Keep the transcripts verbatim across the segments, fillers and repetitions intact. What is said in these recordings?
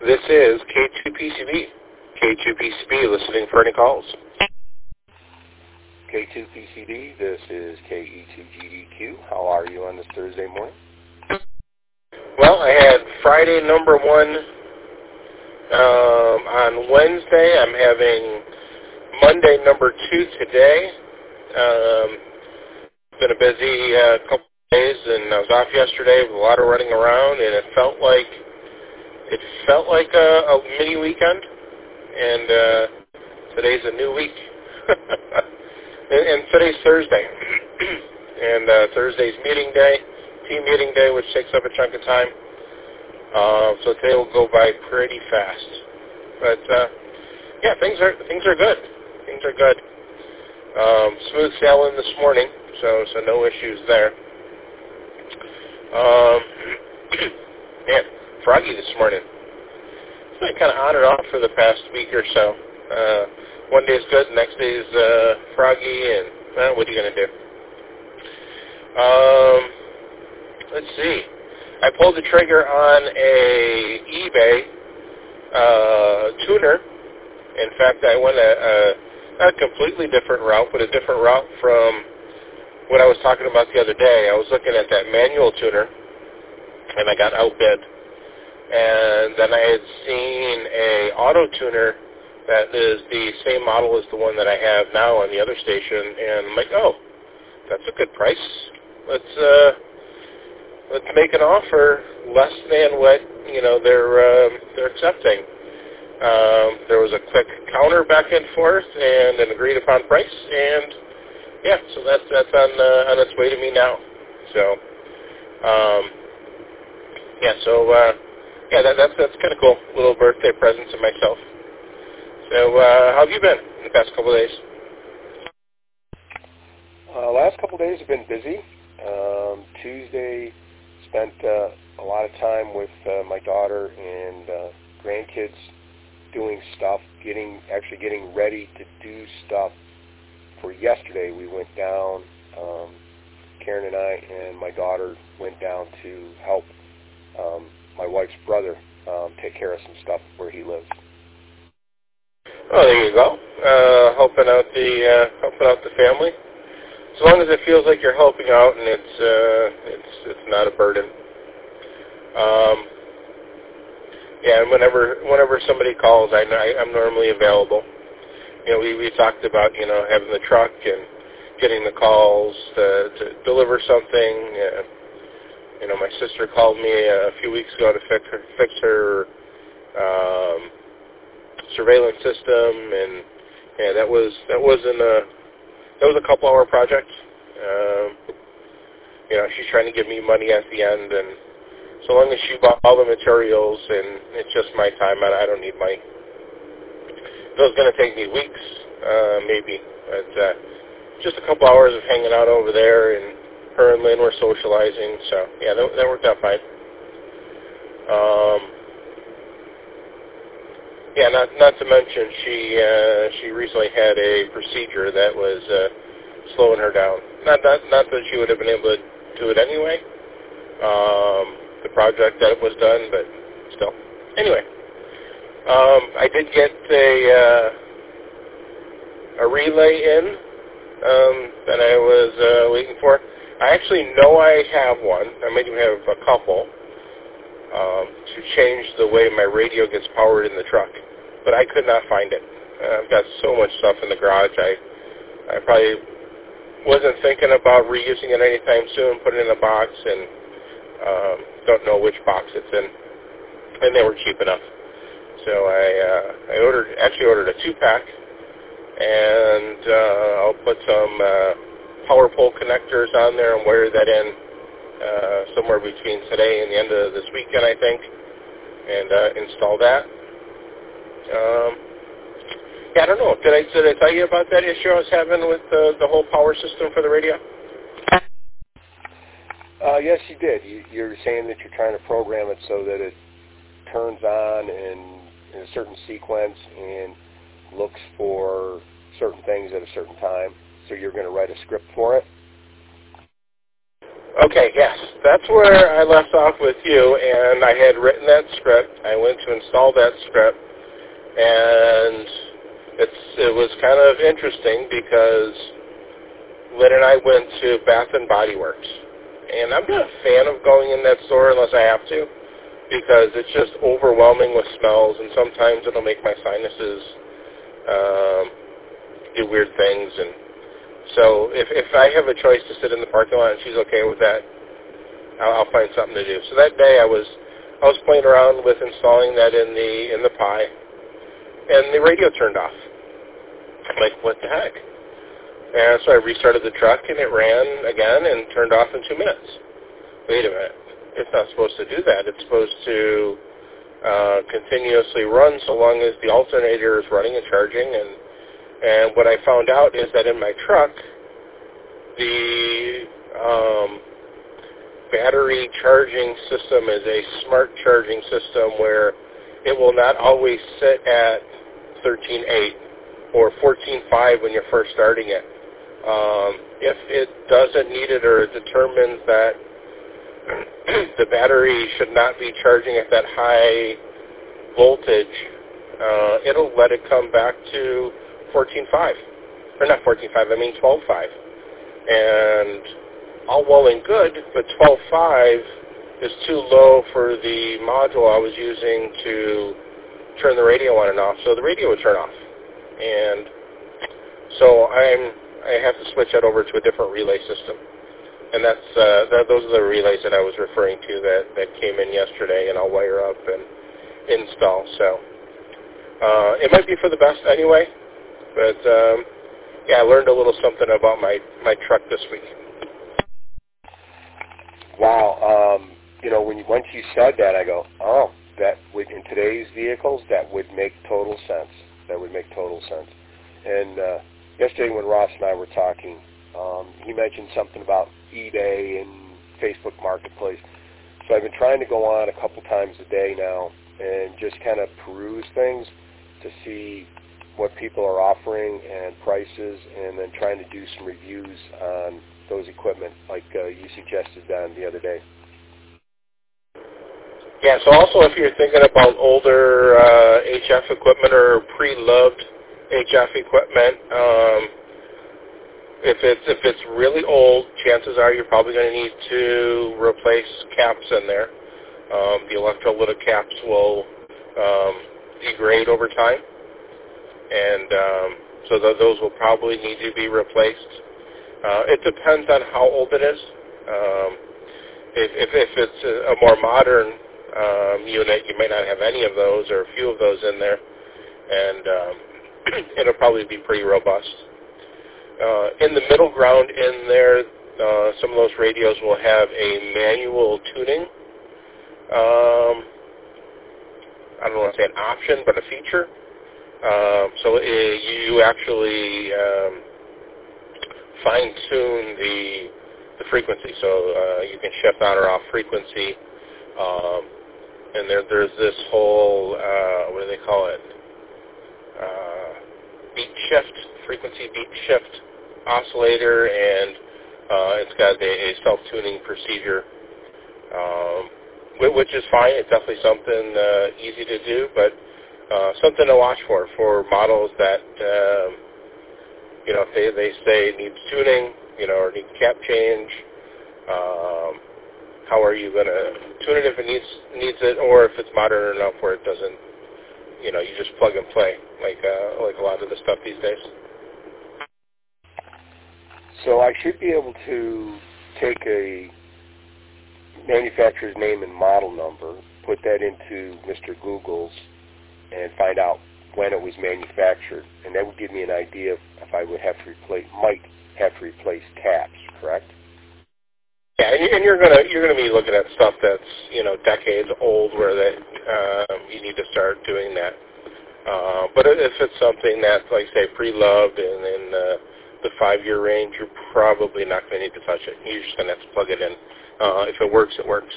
This is K two P C B. K two P C B, listening for any calls. K two P C D, this is K E two G D Q. How are you on this Thursday morning? Well, I had Friday number one um, on Wednesday. I'm having Monday number two today. Um, been a busy uh, couple of days, and I was off yesterday with a lot of running around, and it felt like it felt like a, a mini weekend. And uh, today's a new week, and, and today's Thursday, and uh, Thursday's meeting day, team meeting day, which takes up a chunk of time. Uh, so today will go by pretty fast. But uh, yeah, things are things are good. Things are good. Um, smooth sailing this morning, so so no issues there. Um, man, froggy this morning. It's been kind of on and off for the past week or so. Uh, one day is good, the next day is uh, froggy, and well, what are you going to do? Um, let's see. I pulled the trigger on a eBay uh, tuner. In fact, I went a, a not a completely different route, but a different route from what I was talking about the other day. I was looking at that manual tuner, and I got outbid. And then I had seen a auto tuner that is the same model as the one that I have now on the other station, and I'm like, oh, that's a good price. Let's uh, let's make an offer less than what you know they're uh, they're accepting. Um, there was a quick counter back and forth and an agreed upon price, and yeah, so that's that's on uh, on its way to me now. So um, yeah, so. Uh, Yeah, that, that's that's kind of cool. Little birthday present to myself. So, uh, how have you been in the past couple of days? Uh, last couple of days have been busy. Um, Tuesday, spent uh, a lot of time with uh, my daughter and uh, grandkids doing stuff, getting actually getting ready to do stuff for yesterday. We went down, um, Karen and I and my daughter went down to help um, my wife's brother um, take care of some stuff where he lives. Oh, there you go. Uh, helping out the uh, helping out the family. As long as it feels like you're helping out and it's uh, it's it's not a burden. Um, yeah, and whenever whenever somebody calls, I, I I'm normally available. You know, we we talked about you know having the truck and getting the calls to, to deliver something. Uh, You know, my sister called me a few weeks ago to fix her, fix her um, surveillance system, and yeah, that was that wasn't a that was a couple hour project. Um, you know, she's trying to give me money at the end, and so long as she bought all the materials and it's just my time, I, I don't need money. It was going to take me weeks, uh, maybe, but uh, just a couple hours of hanging out over there, and her and Lynn were socializing, so yeah, that, that worked out fine. Um, yeah, not not to mention she uh, she recently had a procedure that was uh, slowing her down. Not not not that she would have been able to do it anyway. Um, the project that was done, but still. Anyway, um, I did get a uh, a relay in um, that I was uh, waiting for. I actually know I have one. I might even have a couple um, to change the way my radio gets powered in the truck, but I could not find it. Uh, I've got so much stuff in the garage. I I probably wasn't thinking about reusing it anytime soon. Put it in a box, and um, don't know which box it's in, and they were cheap enough. So I uh, I ordered actually ordered a two pack, and uh, I'll put some. Uh, power pole connectors on there and wire that in uh, somewhere between today and the end of this weekend, I think, and uh, install that. Um, yeah, I don't know. Did I did I tell you about that issue I was having with the, the whole power system for the radio? Uh, yes, you did. You, you're saying that you're trying to program it so that it turns on in, in a certain sequence and looks for certain things at a certain time. So you're going to write a script for it? Okay, yes, that's where I left off with you, and I had written that script. I went to install that script, and it's it was kind of interesting because Lynn and I went to Bath and Body Works, and I'm not a fan of going in that store unless I have to, because it's just overwhelming with smells, and sometimes it'll make my sinuses um, do weird things. And so if if I have a choice to sit in the parking lot and she's okay with that, I'll, I'll find something to do. So that day I was I was playing around with installing that in the in the Pi, and the radio turned off. I'm like, what the heck? And so I restarted the truck, and it ran again and turned off in two minutes. Wait a minute. It's not supposed to do that. It's supposed to uh, continuously run so long as the alternator is running and charging. And, and what I found out is that in my truck, the um, battery charging system is a smart charging system where it will not always sit at thirteen eight or fourteen five when you're first starting it. Um, if it doesn't need it or it determines that the battery should not be charging at that high voltage, uh, it'll let it come back to fourteen five. Or not fourteen five, I mean twelve five. And all well and good, but twelve five is too low for the module I was using to turn the radio on and off, so the radio would turn off. And so I'm I have to switch that over to a different relay system. And that's uh, that, those are the relays that I was referring to that, that came in yesterday, and I'll wire up and install. So uh, it might be for the best anyway, but um, yeah, I learned a little something about my, my truck this week. Wow. Um, you know, when you, once you said that, I go, oh, that would, in today's vehicles, that would make total sense. That would make total sense. And uh, yesterday when Ross and I were talking, um, he mentioned something about eBay and Facebook Marketplace. So I've been trying to go on a couple times a day now and just kind of peruse things to see what people are offering and prices, and then trying to do some reviews on those equipment like uh, you suggested, Don, the other day. Yeah, so also if you're thinking about older uh, H F equipment or pre-loved H F equipment, um, if it's if it's really old, chances are you're probably going to need to replace caps in there. Um, the electrolytic caps will um, degrade over time, and um, so th- those will probably need to be replaced. Uh, it depends on how old it is. Um, if, if, if it's a, a more modern um, unit, you may not have any of those or a few of those in there, and um, it'll probably be pretty robust. Uh, in the middle ground in there, uh, some of those radios will have a manual tuning. Um, I don't want to say an option, but a feature. Um, so it, you actually um, fine-tune the the frequency, so uh, you can shift on or off frequency. Um, and there, there's this whole uh, what do they call it? Uh, beat shift, frequency beat shift oscillator, and uh, it's got a, a self-tuning procedure, um, which is fine. It's definitely something uh, easy to do, but uh, something to watch for for models that um, you know, if they they say needs tuning, you know, or needs cap change. Um, how are you going to tune it if it needs needs it, or if it's modern enough where it doesn't? You know, you just plug and play, like uh, like a lot of the stuff these days. So I should be able to take a manufacturer's name and model number, put that into Mister Google's, and find out when it was manufactured, and that would give me an idea of if I would have to replace, might have to replace caps, correct? Yeah, and you're gonna you're gonna be looking at stuff that's, you know, decades old, where that um, you need to start doing that. Uh, but if it's something that's, like, say, pre-loved and in uh, the five-year range, you're probably not going to need to touch it. You're just going to have to plug it in. Uh, if it works, it works.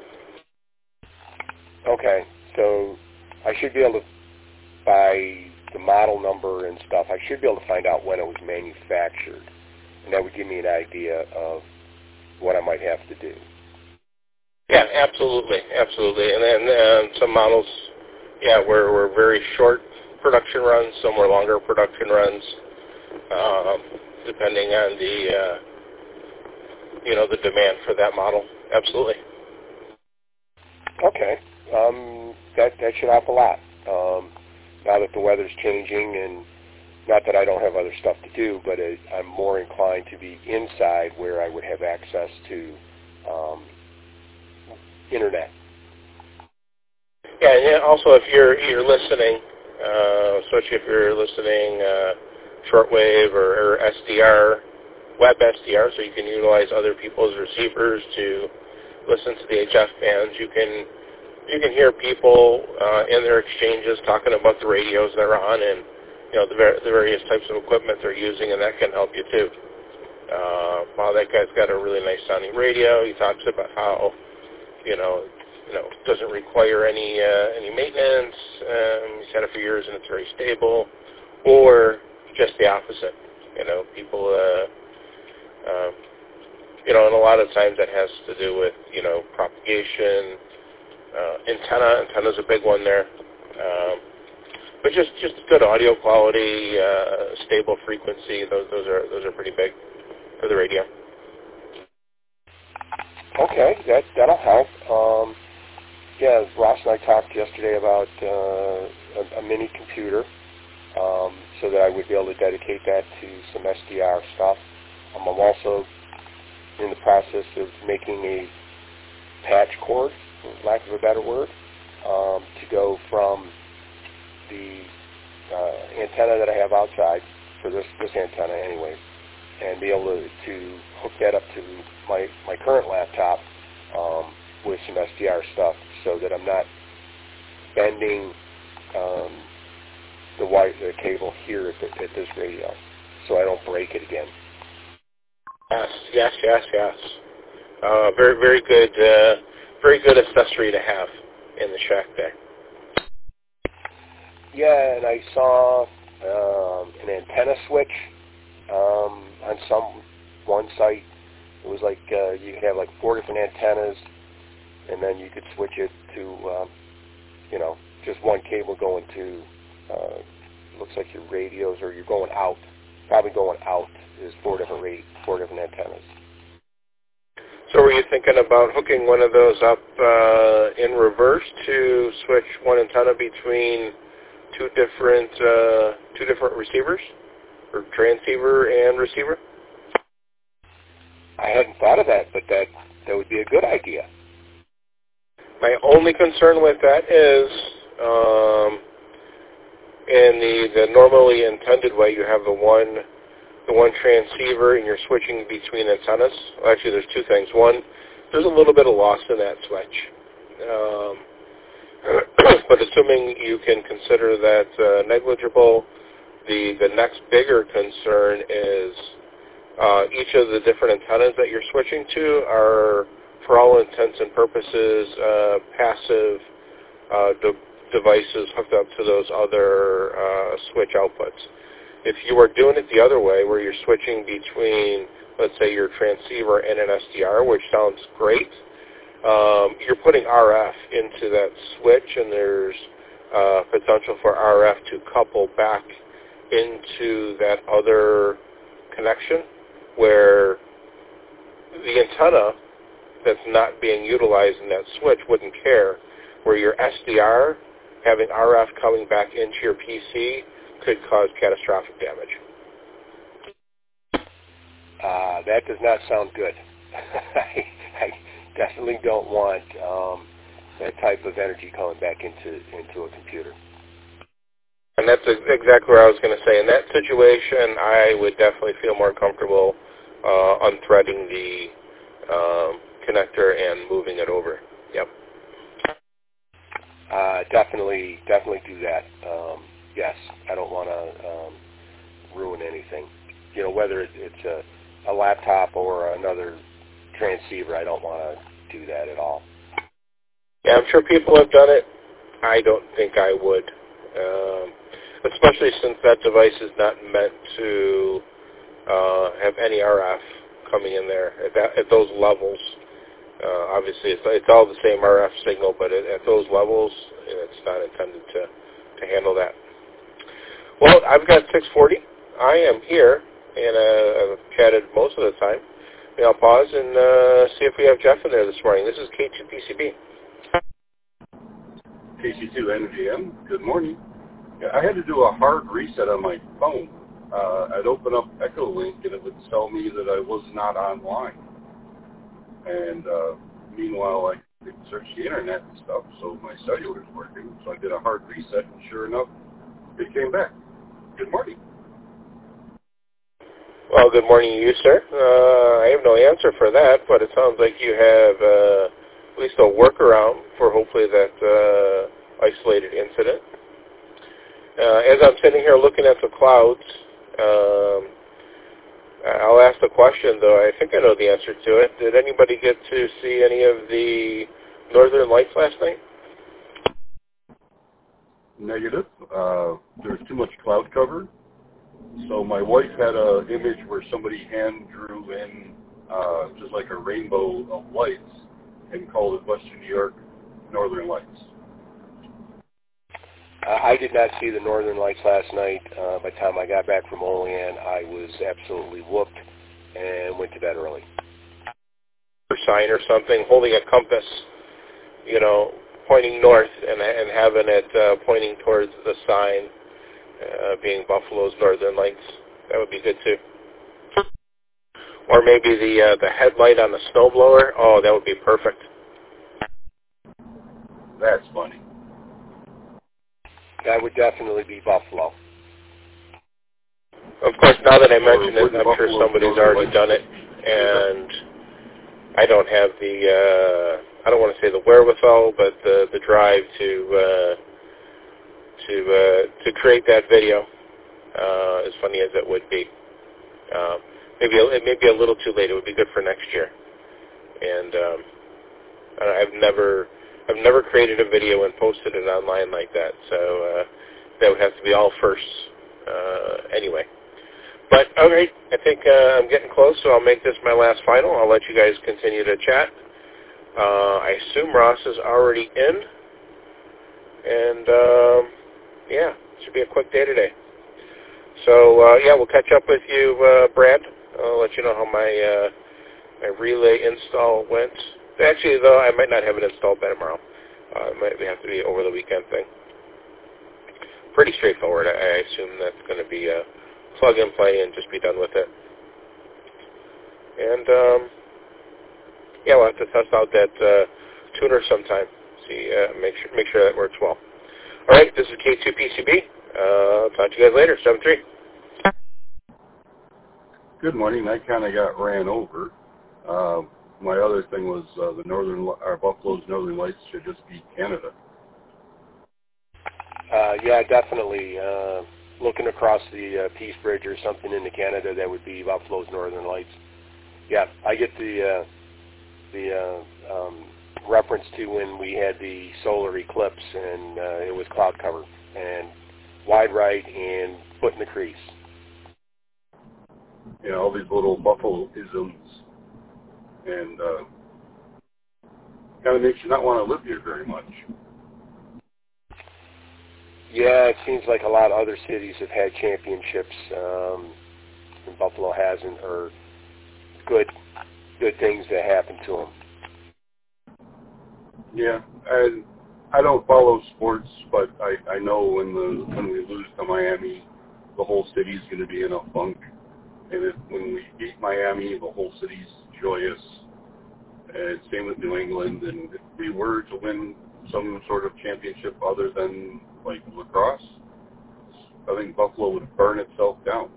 Okay, so I should be able to, by the model number and stuff, I should be able to find out when it was manufactured, and that would give me an idea of what I might have to do. Yeah, absolutely, absolutely. And then um, some models, yeah, were, were very short production runs, some were longer production runs, um, depending on the, uh, you know, the demand for that model. Absolutely. Okay. Um, that, that should help a lot. Um, now that the weather's changing, and not that I don't have other stuff to do, but it, I'm more inclined to be inside where I would have access to um, internet. Yeah, and also if you're you're listening, uh, especially if you're listening uh, shortwave or, or S D R, web S D R, so you can utilize other people's receivers to listen to the H F bands. You can you can hear people uh, in their exchanges talking about the radios they're on and you know the, ver- the various types of equipment they're using, and that can help you too. Uh, wow, that guy's got a really nice sounding radio. He talks about how you know. You know, doesn't require any uh, any maintenance. Um, he's had it for years and it's very stable, or just the opposite. You know, people. Uh, uh, you know, and a lot of times that has to do with you know propagation, uh, antenna. Antenna's a big one there, um, but just just good audio quality, uh, stable frequency. Those those are those are pretty big for the radio. Okay, that that'll help. Um, Yeah, Ross and I talked yesterday about uh, a, a mini computer um, so that I would be able to dedicate that to some S D R stuff. Um, I'm also in the process of making a patch cord, for lack of a better word, um, to go from the uh, antenna that I have outside, for this, this antenna anyway, and be able to, to hook that up to my, my current laptop um, with some S D R stuff, so that I'm not bending um, the wire, the cable here at, the, at this radio, so I don't break it again. Yes, yes, yes, yes. Uh, very, very good, uh, very good accessory to have in the shack there. Yeah, and I saw um, an antenna switch um, on some one site. It was like uh, you could have like four different antennas, and then you could switch it to, um, you know, just one cable going to, uh, looks like your radios, or you're going out, probably going out is four different rate, four different antennas. So were you thinking about hooking one of those up uh, in reverse to switch one antenna between two different uh, two different receivers, or transceiver and receiver? I hadn't thought of that, but that that would be a good idea. My only concern with that is, um, in the, the normally intended way, you have the one the one transceiver and you're switching between antennas. Well, actually, there's two things. One, there's a little bit of loss in that switch. Um, but assuming you can consider that uh, negligible, the, the next bigger concern is uh, each of the different antennas that you're switching to are, for all intents and purposes, uh, passive uh, de- devices hooked up to those other uh, switch outputs. If you are doing it the other way, where you're switching between, let's say, your transceiver and an S D R, which sounds great, um, you're putting R F into that switch, and there's uh, potential for R F to couple back into that other connection, where the antenna that's not being utilized in that switch wouldn't care, where your S D R having R F coming back into your P C could cause catastrophic damage. Uh, that does not sound good. I, I definitely don't want um, that type of energy coming back into into a computer. And that's exactly what I was going to say. In that situation, I would definitely feel more comfortable uh, unthreading the um, connector and moving it over. Yep. Uh, definitely, definitely do that. Um, yes, I don't want to um, ruin anything. You know, whether it's a, a laptop or another transceiver, I don't want to do that at all. Yeah, I'm sure people have done it. I don't think I would, um, especially since that device is not meant to uh, have any R F coming in there at, that, at those levels. Uh, obviously, it's, it's all the same R F signal, but at, at those levels, it's not intended to, to handle that. Well, I've got six forty. I am here, and uh, I've chatted most of the time. Maybe I'll pause and uh, see if we have Jeff in there this morning. This is K two P C B. K C two Energy M. Good morning. Yeah, I had to do a hard reset on my phone. Uh, I'd open up Echolink, and it would tell me that I was not online. And uh, meanwhile, I could search the internet and stuff, so my cellular is working. So I did a hard reset, and sure enough, it came back. Good morning. Well, good morning to you, sir. Uh, I have no answer for that, but it sounds like you have uh, at least a workaround for hopefully that uh, isolated incident. Uh, as I'm sitting here looking at the clouds, um, I'll ask the question, though. I think I know the answer to it. Did anybody get to see any of the northern lights last night? Negative. Uh, there's too much cloud cover. So my wife had an image where somebody hand drew in uh, just like a rainbow of lights and called it Western New York Northern Lights. Uh, I did not see the northern lights last night. Uh, by the time I got back from Olean, I was absolutely whooped and went to bed early. Sign or something, holding a compass, you know, pointing north and, and having it uh, pointing towards the sign, uh, being Buffalo's northern lights. That would be good too. Or maybe the uh, the headlight on the snowblower. Oh, that would be perfect. That's funny. That would definitely be Buffalo. Of course, now that I mention it, I'm sure somebody's already done it, and I don't have the, uh, I don't want to say the wherewithal, but the, the drive to uh, to uh, to create that video, uh, as funny as it would be. Uh, maybe it may be a little too late. It would be good for next year. And um, I've never I've never created a video and posted it online like that, so uh, that would have to be all firsts uh, anyway. But, all right, I think uh, I'm getting close, so I'll make this my last final. I'll let you guys continue to chat. Uh, I assume Ross is already in. And, um, yeah, it should be a quick day today. So, uh, yeah, we'll catch up with you, uh, Brad. I'll let you know how my, uh, my relay install went. Actually, though, I might not have it installed by tomorrow. Uh, it might have to be over the weekend thing. Pretty straightforward. I, I assume that's going to be a plug and play and just be done with it. And, um, yeah, we'll have to test out that uh, tuner sometime. See, uh, make sure make sure that works well. All right, this is K two P C B. Uh, I'll talk to you guys later, seven three. Good morning. I kind of got ran over. Uh, my other thing was uh, the northern, our Buffalo's Northern Lights should just be Canada. Uh, yeah, definitely. Uh, looking across the uh, Peace Bridge or something into Canada, that would be Buffalo's Northern Lights. Yeah, I get the uh, the uh, um, reference to when we had the solar eclipse and uh, it was cloud cover and wide right and foot in the crease. You know, all these little Buffalo-isms, and uh, kind of makes you not want to live here very much. Yeah, it seems like a lot of other cities have had championships, um, and Buffalo hasn't, or good good things that happen to them. Yeah, and I don't follow sports, but I, I know when the when we lose to Miami, the whole city's going to be in a funk, and if, when we beat Miami, the whole city's joyous. And same with New England, and if we were to win some sort of championship other than like lacrosse, I think Buffalo would burn itself down.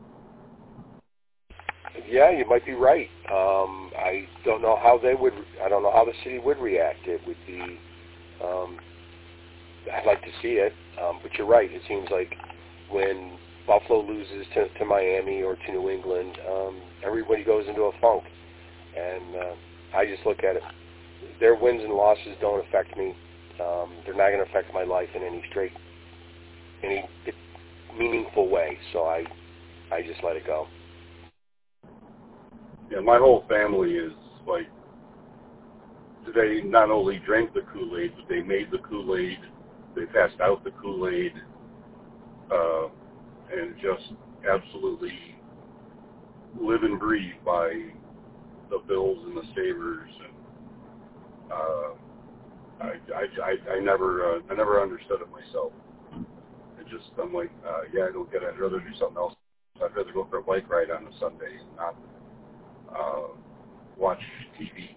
Yeah, you might be right. Um, I don't know how they would. I don't know how the city would react. It would be. Um, I'd like to see it, um, but you're right. It seems like when Buffalo loses to, to Miami or to New England, um, everybody goes into a funk, and uh, I just look at it. Their wins and losses don't affect me. Um, they're not going to affect my life in any straight, any meaningful way. So I, I just let it go. yeah, my whole family is like, they not only drank the Kool-Aid, but they made the Kool-Aid, they passed out the Kool-Aid, uh, and just absolutely live and breathe by the Bills and the Sabres. And uh, I, I, I, I never, uh, I never understood it myself. It just, I'm like, uh, yeah, I don't get it. I'd rather do something else. I'd rather go for a bike ride on a Sunday and not uh, watch T V.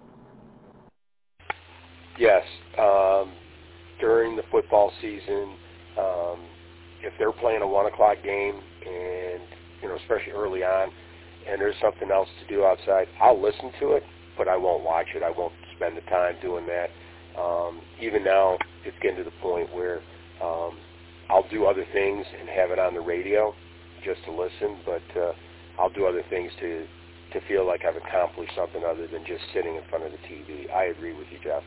Yes. Um, during the football season, um, if they're playing a one o'clock game, and you know, especially early on, and there's something else to do outside, I'll listen to it, but I won't watch it. I won't spend the time doing that. Um, even now, it's getting to the point where um, I'll do other things and have it on the radio just to listen, but uh, I'll do other things to to feel like I've accomplished something other than just sitting in front of the T V. I agree with you, Jeff.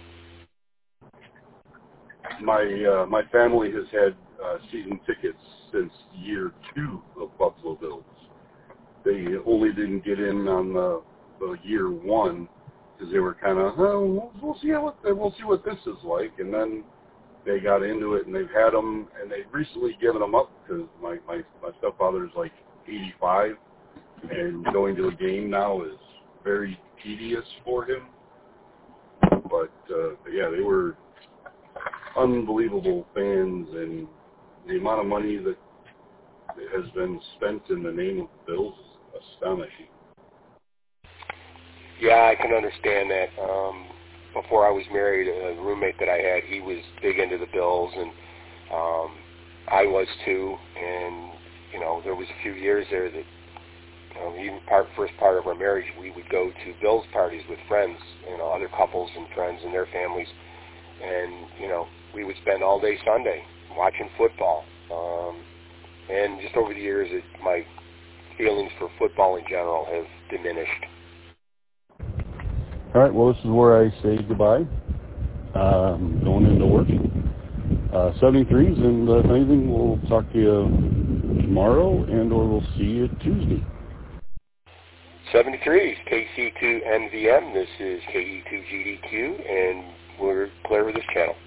My uh, my family has had uh, season tickets since year two of Buffalo Bills. They only didn't get in on the, the year one because they were kind of, oh, we'll, we'll see how it, we'll see what this is like, and then they got into it, and they've had them, and they've recently given them up because my my my stepfather's like eighty-five, and going to a game now is very tedious for him. But uh, yeah, they were unbelievable fans, and the amount of money that has been spent in the name of the Bills is astonishing. Yeah, I can understand that. Um, before I was married, a roommate that I had, he was big into the Bills, and um, I was too. And you know, there was a few years there that, you know, even part first part of our marriage, we would go to Bills parties with friends, you know, other couples and friends and their families, and you know, we would spend all day Sunday watching football. Um, and just over the years, it, my feelings for football in general have diminished. All right, well, this is where I say goodbye. Um, going into work. Uh, seventy-threes, and uh, if anything, we'll talk to you tomorrow, and or we'll see you Tuesday. seventy-threes, K C two N V M. This is K E two G D Q, and we're clear with this channel.